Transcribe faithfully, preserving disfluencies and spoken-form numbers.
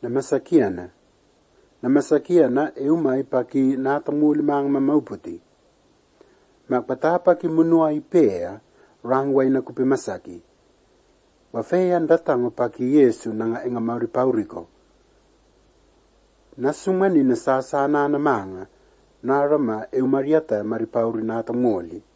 na masakiana. Na masakiana e umai paki natamuli mang mamauputi. Magpatapa ki munua ipea rangway na kupi masaki. Wafeyan datang paki Yesu nanga inga mauripauriko. Nasumani na sasana na manga narama e umariata maripauri natamuli.